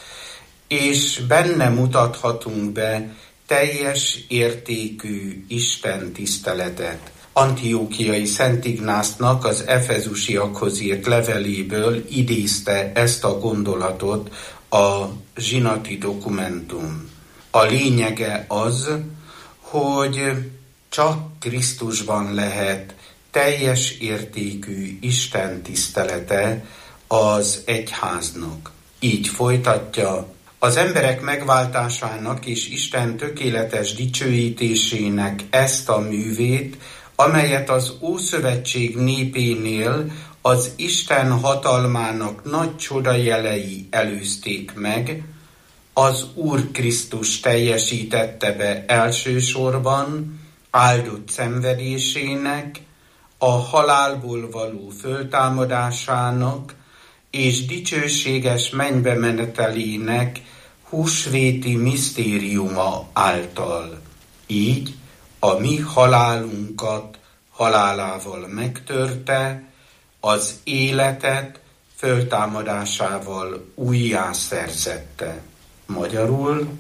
és benne mutathatunk be teljes értékű Isten tiszteletet. Antiókiai Szent Ignásznak az efezusiakhoz írt leveléből idézte ezt a gondolatot a zsinati dokumentum. A lényege az, hogy csak Krisztusban lehet teljes értékű Isten tisztelete az egyháznak. Így folytatja: az emberek megváltásának és Isten tökéletes dicsőítésének ezt a művét, amelyet az Ószövetség népénél az Isten hatalmának nagy csodajelei előzték meg, az Úr Krisztus teljesítette be elsősorban áldott szenvedésének, a halálból való föltámadásának és dicsőséges mennybe menetelének húsvéti misztériuma által. Így a mi halálunkat halálával megtörte, az életet föltámadásával újjá szerzette. Magyarul,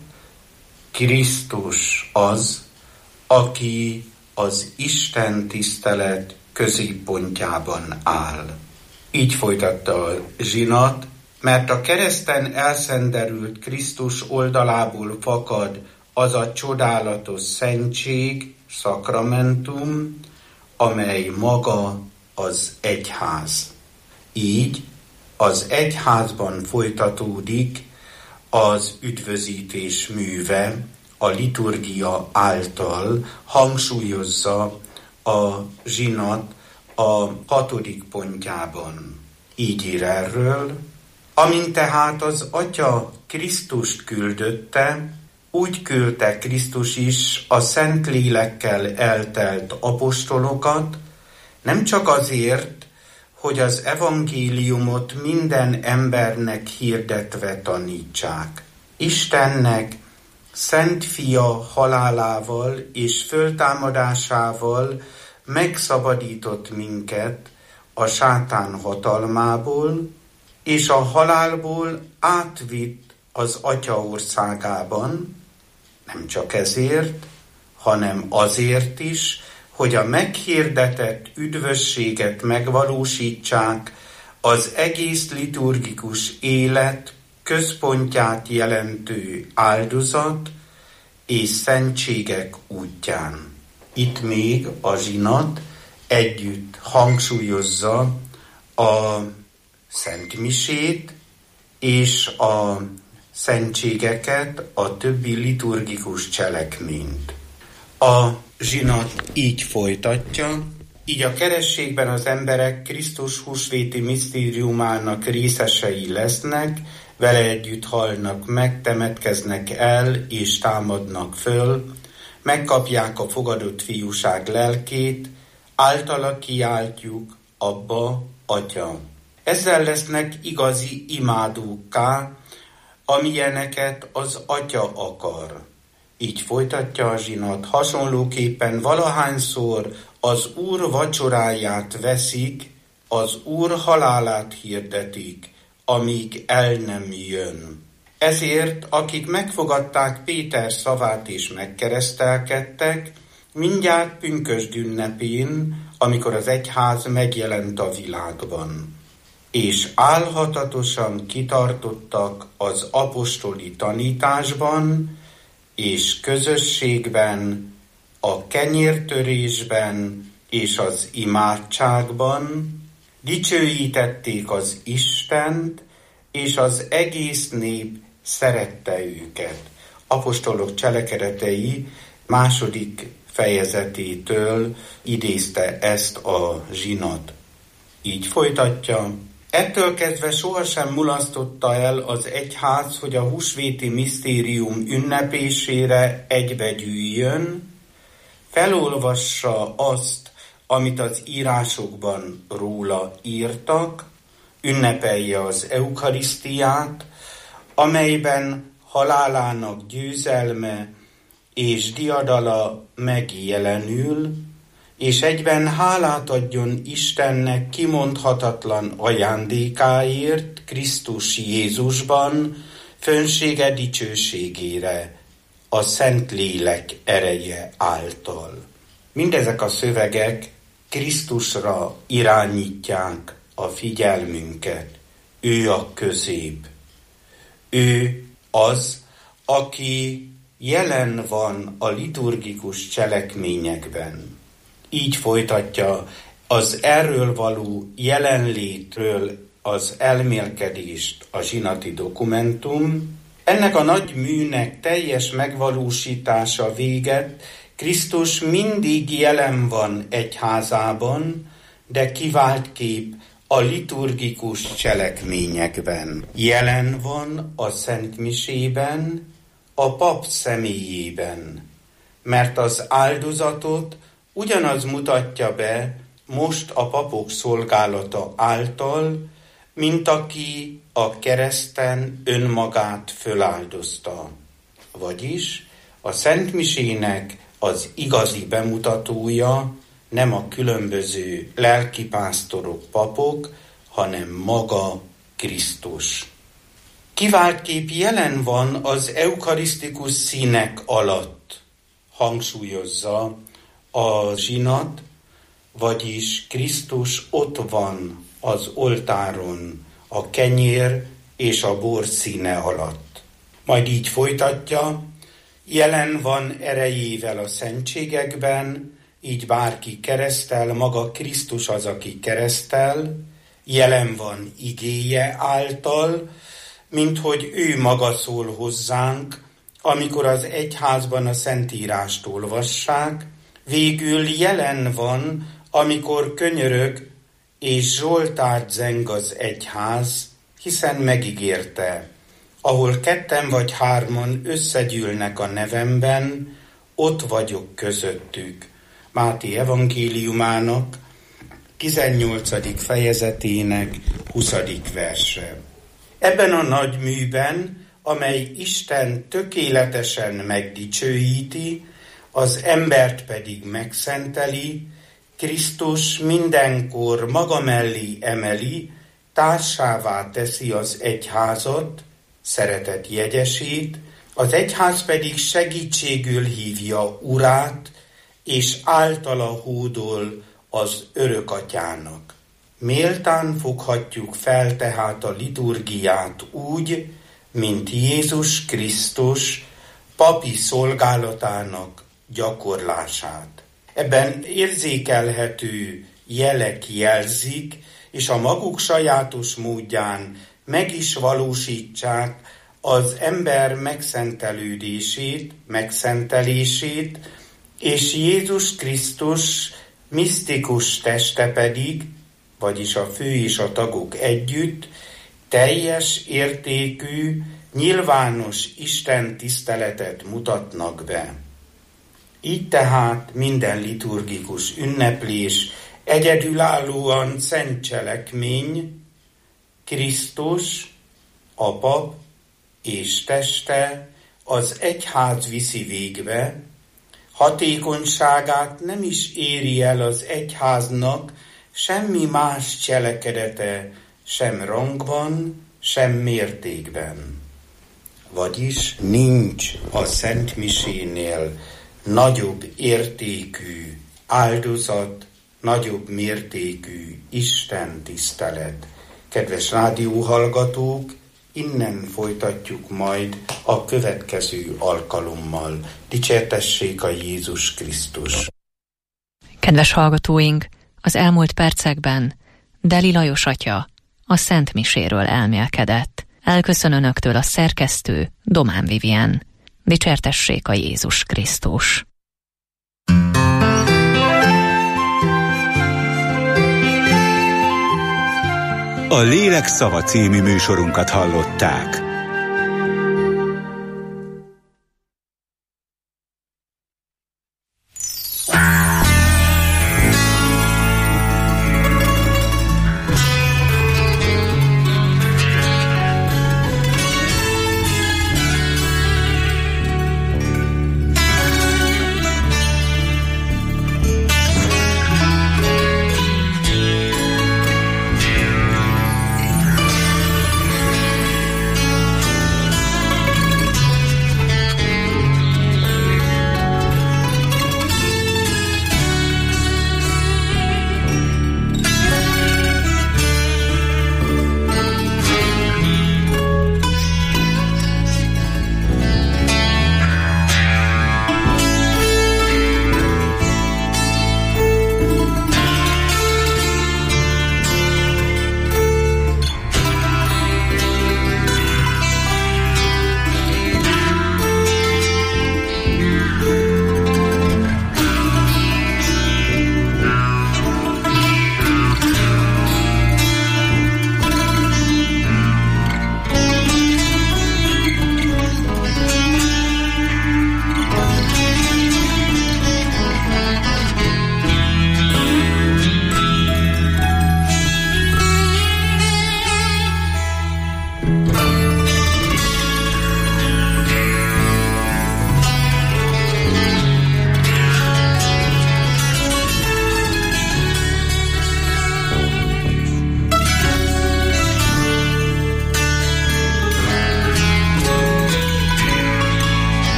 Krisztus az, aki az Isten tisztelet középpontjában áll. Így folytatta a zsinat, mert a kereszten elszenderült Krisztus oldalából fakad az a csodálatos szentség, szakramentum, amely maga az egyház. Így az egyházban folytatódik az üdvözítés műve, a liturgia által, hangsúlyozza a zsinat a hatodik pontjában. Így ír erről: amint tehát az Atya Krisztust küldötte, úgy küldte Krisztus is a Szent Lélekkel eltelt apostolokat, nem csak azért, hogy az evangéliumot minden embernek hirdetve tanítsák. Istennek Szent Fia halálával és föltámadásával megszabadított minket a sátán hatalmából, és a halálból átvitt az Atya országában, nem csak ezért, hanem azért is, hogy a meghirdetett üdvösséget megvalósítsák, az egész liturgikus élet központját jelentő áldozat és szentségek útján. Itt még a zsinat együtt hangsúlyozza a Szent Misét és a szentségeket, a többi liturgikus cselekményt. A zsinat így folytatja: így a kerességben az emberek Krisztus húsvéti misztériumának részesei lesznek, vele együtt halnak meg, temetkeznek el és támadnak föl, megkapják a fogadott fiúság lelkét, általa kiáltjuk, Abba, Atya. Ezzel lesznek igazi imádókká, amilyeneket az Atya akar. Így folytatja a zsinat, hasonlóképpen valahányszor az Úr vacsoráját veszik, az Úr halálát hirdetik, amíg el nem jön. Ezért, akik megfogadták Péter szavát és megkeresztelkedtek, mindjárt pünkösd ünnepén, amikor az egyház megjelent a világban, és álhatatosan kitartottak az apostoli tanításban és közösségben, a kenyértörésben és az imádságban, dicsőítették az Istent, és az egész nép szerette őket. Apostolok cselekedetei második fejezetétől idézte ezt a zsinat. Így folytatja. Ettől kezdve sohasem mulasztotta el az egyház, hogy a húsvéti misztérium ünnepésére egybegyűjjön, felolvassa azt, amit az írásokban róla írtak, ünnepelje az eukarisztiát, amelyben halálának győzelme és diadala megjelenül, és egyben hálát adjon Istennek kimondhatatlan ajándékáért Krisztus Jézusban, fönsége dicsőségére, a Szentlélek ereje által. Mindezek a szövegek Krisztusra irányítják a figyelmünket. Ő a közép. Ő az, aki jelen van a liturgikus cselekményekben. Így folytatja az erről való jelenlétről az elmélkedést a zsinati dokumentum. Ennek a nagy műnek teljes megvalósítása véget, Krisztus mindig jelen van egyházában, de kivált kép a liturgikus cselekményekben. Jelen van a szentmisében, a pap személyében, mert az áldozatot ugyanaz mutatja be most a papok szolgálata által, mint aki a kereszten önmagát föláldozta. Vagyis a szentmisének az igazi bemutatója nem a különböző lelkipásztorok, papok, hanem maga Krisztus. Kivált kép jelen van az eukarisztikus színek alatt, hangsúlyozza a zsinat, vagyis Krisztus ott van az oltáron, a kenyér és a bor színe alatt. Majd így folytatja, jelen van erejével a szentségekben, így bárki keresztel, maga Krisztus az, aki keresztel, jelen van igéje által, mint hogy ő maga szól hozzánk, amikor az egyházban a Szentírást olvassák, végül jelen van, amikor könyörög és zsoltárt zeng az egyház, hiszen megígérte, ahol ketten vagy hárman összegyűlnek a nevemben, ott vagyok közöttük. Máté evangéliumának tizennyolcadik fejezetének huszadik verse. Ebben a nagy műben, amely Isten tökéletesen megdicsőíti, az embert pedig megszenteli, Krisztus mindenkor maga mellé emeli, társává teszi az egyházat, szeretet jegyesít, az egyház pedig segítségül hívja Urát, és általa hódol az örökatyának. Méltán foghatjuk fel tehát a liturgiát úgy, mint Jézus Krisztus papi szolgálatának gyakorlását. Ebben érzékelhető jelek jelzik, és a maguk sajátos módján meg is valósítsák az ember megszentelődését, megszentelését, és Jézus Krisztus misztikus teste pedig, vagyis a fő és a tagok együtt, teljes értékű, nyilvános Isten tiszteletet mutatnak be. Így tehát minden liturgikus ünneplés egyedülállóan szent cselekmény, Krisztus, a pap és teste az egyház viszi végbe, hatékonyságát nem is éri el az egyháznak semmi más cselekedete, sem rangban, sem mértékben. Vagyis nincs a Szent Misénél nagyobb értékű áldozat, nagyobb mértékű Isten tisztelet. Kedves rádióhallgatók, innen folytatjuk majd a következő alkalommal. Dicsértessék a Jézus Krisztus! Kedves hallgatóink, az elmúlt percekben Deli Lajos atya a Szent Miséről elmélkedett. Elköszön önöktől a szerkesztő, Domán Vivien. Dicsértessék a Jézus Krisztus! A Lélek Szava című műsorunkat hallották.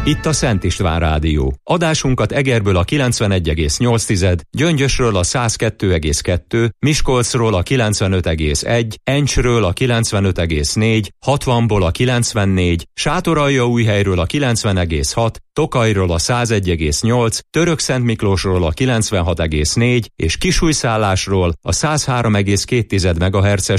Itt a Szent István Rádió. Adásunkat Egerből a kilencvenegy egész nyolc, Gyöngyösről a száz kettő egész kettő, Miskolcról a kilencvenöt egész egy, Encsről a kilencvenöt egész négy, hatvanból a kilencvennégy, Sátoraljaújhelyről a kilencven egész hat, Tokajról a száz egy egész nyolc, Törökszentmiklósról a kilencvenhat egész négy és Kisújszállásról a száz három egész két MHz